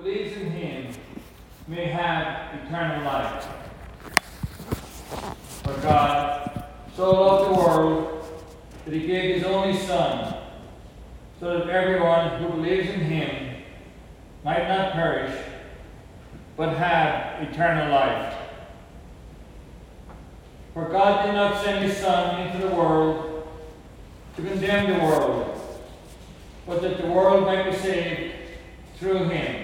believes in him may have eternal life. For God so loved the world that he gave his only Son, so that everyone who believes in him might not perish, but have eternal life. For God did not send his Son into the world to condemn the world, but that the world might be saved through him.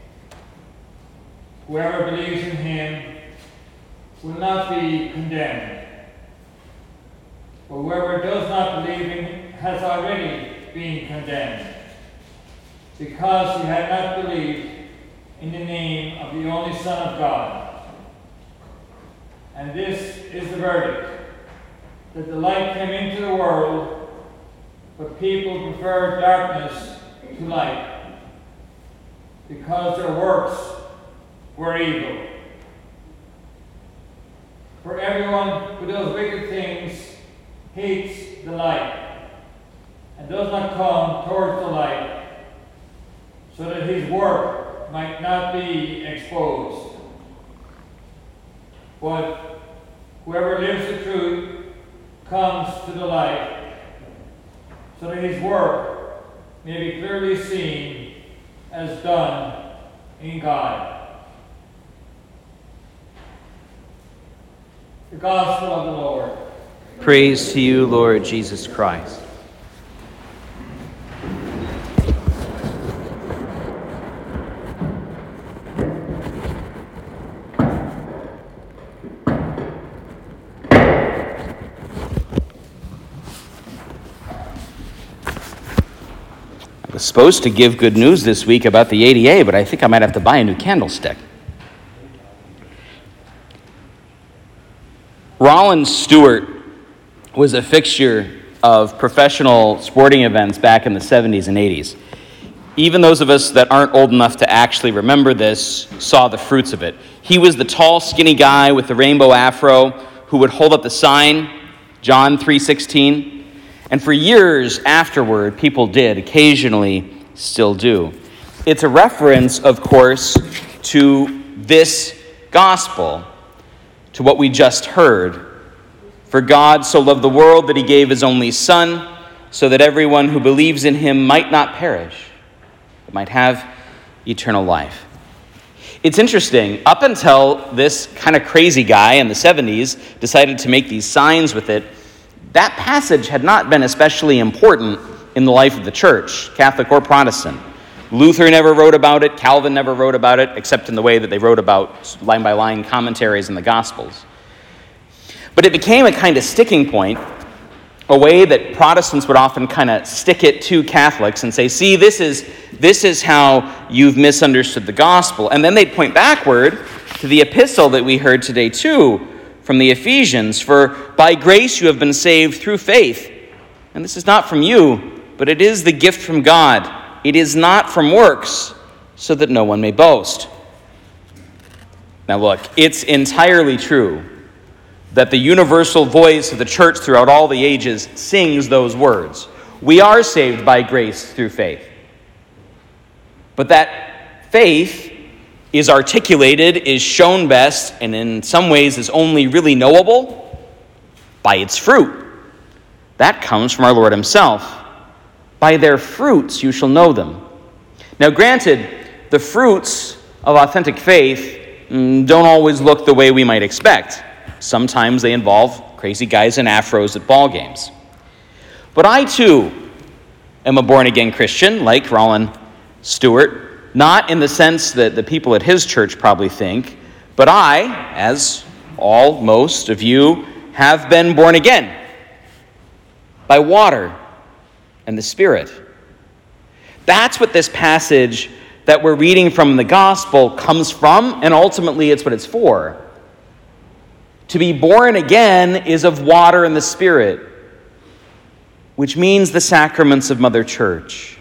Whoever believes in him will not be condemned. But whoever does not believe in him has already been condemned, because he had not believed in the name of the only Son of God. And this is the verdict, that the light came into the world, but people preferred darkness to light, because their works were evil. For everyone who does wicked things hates the light, and does not come towards the light, so that his work might not be exposed. But whoever lives the truth comes to the light, so that his work may be clearly seen as done in God. The Gospel of the Lord. Praise to you, Lord Jesus Christ. I was supposed to give good news this week about the ADA, but I think I might have to buy a new candlestick. Rollins Stewart was a fixture of professional sporting events back in the 70s and 80s. Even those of us that aren't old enough to actually remember this saw the fruits of it. He was the tall, skinny guy with the rainbow afro who would hold up the sign, John 3:16. And for years afterward, people did, occasionally still do. It's a reference, of course, to this gospel, to what we just heard. For God so loved the world that he gave his only Son, so that everyone who believes in him might not perish, but might have eternal life. It's interesting, up until this kind of crazy guy in the 70s decided to make these signs with it, that passage had not been especially important in the life of the church, Catholic or Protestant. Luther never wrote about it, Calvin never wrote about it, except in the way that they wrote about line-by-line commentaries in the Gospels. But it became a kind of sticking point, a way that Protestants would often kind of stick it to Catholics and say, see, this is how you've misunderstood the gospel. And then they'd point backward to the epistle that we heard today too, from the Ephesians, for by grace you have been saved through faith. And this is not from you, but it is the gift from God. It is not from works, so that no one may boast. Now look, it's entirely true that the universal voice of the church throughout all the ages sings those words. We are saved by grace through faith. But that faith is articulated, is shown best, and in some ways is only really knowable by its fruit. That comes from our Lord himself. By their fruits you shall know them. Now granted, the fruits of authentic faith don't always look the way we might expect. Sometimes they involve crazy guys in afros at ball games. But I too am a born-again Christian, like Rollins Stewart, not in the sense that the people at his church probably think, but I, as most of you, have been born again by water and the Spirit. That's what this passage that we're reading from the gospel comes from, and ultimately it's what it's for. To be born again is of water and the Spirit, which means the sacraments of Mother Church.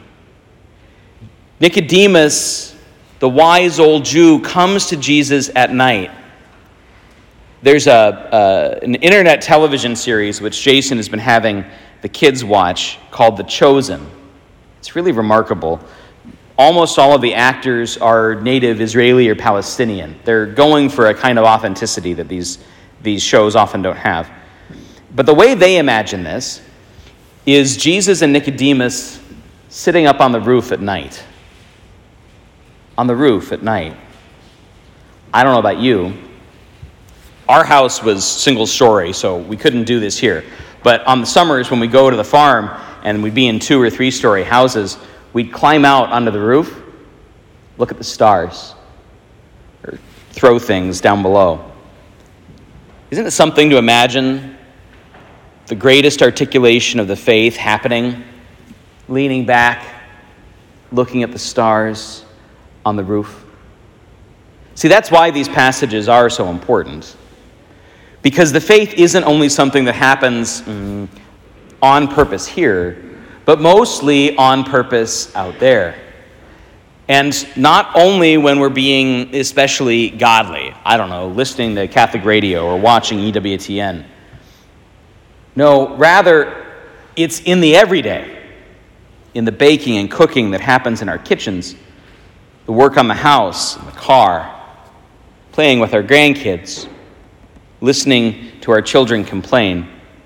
Nicodemus, the wise old Jew, comes to Jesus at night. There's an internet television series which Jason has been having the kids watch called The Chosen. It's really remarkable. almost all of the actors are native Israeli or Palestinian. They're going for a kind of authenticity that these shows often don't have. But the way they imagine this is Jesus and Nicodemus sitting up on the roof at night. On the roof at night. I don't know about you. Our house was single story, so we couldn't do this here. But on the summers when we go to the farm and we'd be in 2 or 3 story houses, we'd climb out onto the roof, look at the stars, or throw things down below. Isn't it something to imagine the greatest articulation of the faith happening, leaning back, looking at the stars on the roof? See, that's why these passages are so important. Because the faith isn't only something that happens on purpose here, but mostly on purpose out there. And not only when we're being especially godly, I don't know, listening to Catholic radio or watching EWTN. No, rather, it's in the everyday, in the baking and cooking that happens in our kitchens, the work on the house, in the car, playing with our grandkids, listening to our children complain.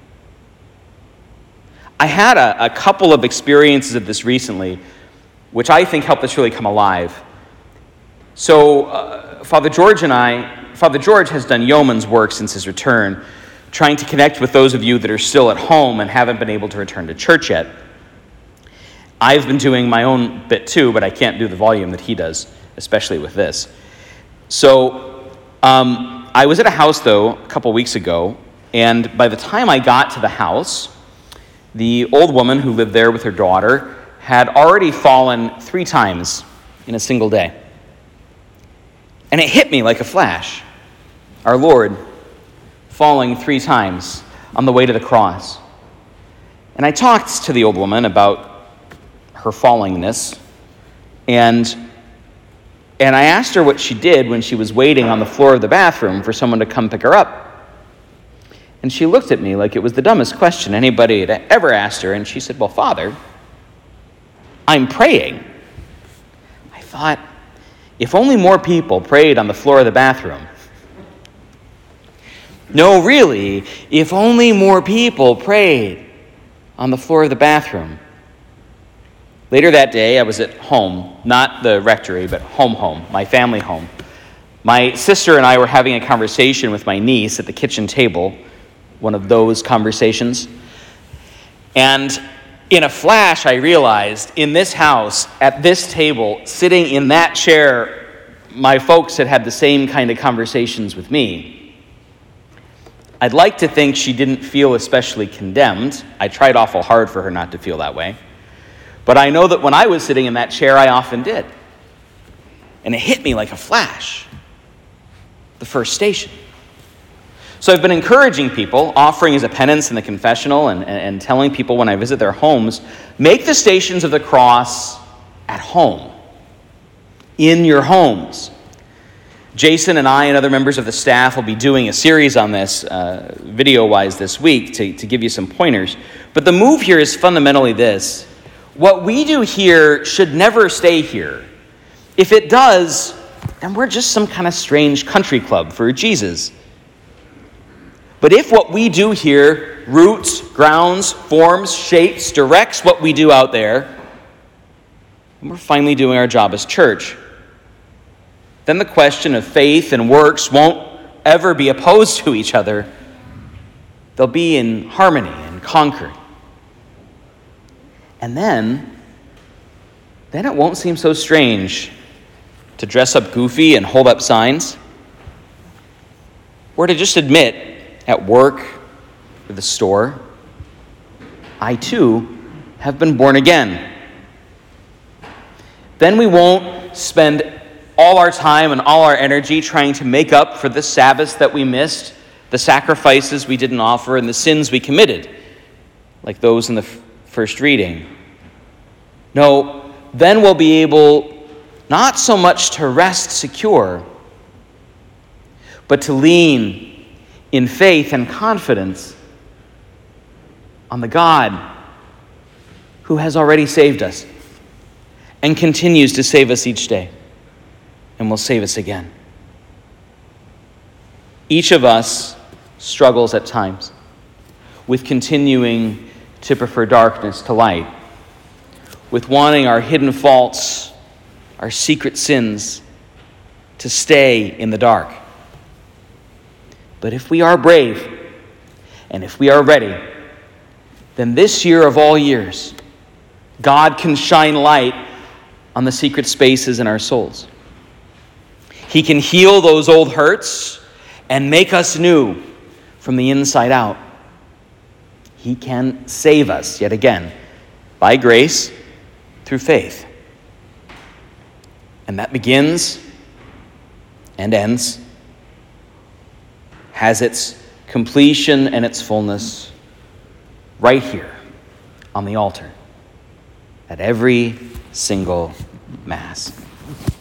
I had a couple of experiences of this recently, which I think helped this really come alive. So Father George has done yeoman's work since his return, trying to connect with those of you that are still at home and haven't been able to return to church yet. I've been doing my own bit too, but I can't do the volume that he does, especially with this. So I was at a house, though, a couple weeks ago, and by the time I got to the house, the old woman who lived there with her daughter had already fallen 3 times in a single day. And it hit me like a flash. Our Lord falling 3 times on the way to the cross. And I talked to the old woman about her fallingness, and I asked her what she did when she was waiting on the floor of the bathroom for someone to come pick her up. And she looked at me like it was the dumbest question anybody had ever asked her, and she said, "Well, Father, I'm praying." I thought, if only more people prayed on the floor of the bathroom. No, really, if only more people prayed on the floor of the bathroom. Later that day, I was at home, not the rectory, but home, my family home. My sister and I were having a conversation with my niece at the kitchen table, one of those conversations. And in a flash, I realized in this house, at this table, sitting in that chair, my folks had the same kind of conversations with me. I'd like to think she didn't feel especially condemned. I tried awful hard for her not to feel that way. But I know that when I was sitting in that chair, I often did. And it hit me like a flash. The first station. So I've been encouraging people, offering as a penance in the confessional and telling people when I visit their homes, make the stations of the cross at home. In your homes. Jason and I and other members of the staff will be doing a series on this video-wise this week to give you some pointers. But the move here is fundamentally this. What we do here should never stay here. If it does, then we're just some kind of strange country club for Jesus. But if what we do here roots, grounds, forms, shapes, directs what we do out there, then we're finally doing our job as church. Then the question of faith and works won't ever be opposed to each other. They'll be in harmony and concord. And then it won't seem so strange to dress up goofy and hold up signs, or to just admit at work or the store, I too have been born again. Then we won't spend all our time and all our energy trying to make up for the Sabbaths that we missed, the sacrifices we didn't offer, and the sins we committed, like those in the first reading. No, then we'll be able not so much to rest secure, but to lean in faith and confidence on the God who has already saved us and continues to save us each day and will save us again. Each of us struggles at times with continuing to prefer darkness to light, with wanting our hidden faults, our secret sins, to stay in the dark. But if we are brave, and if we are ready, then this year of all years, God can shine light on the secret spaces in our souls. He can heal those old hurts and make us new from the inside out. He can save us, yet again, by grace, through faith. And that begins and ends, has its completion and its fullness right here on the altar at every single Mass.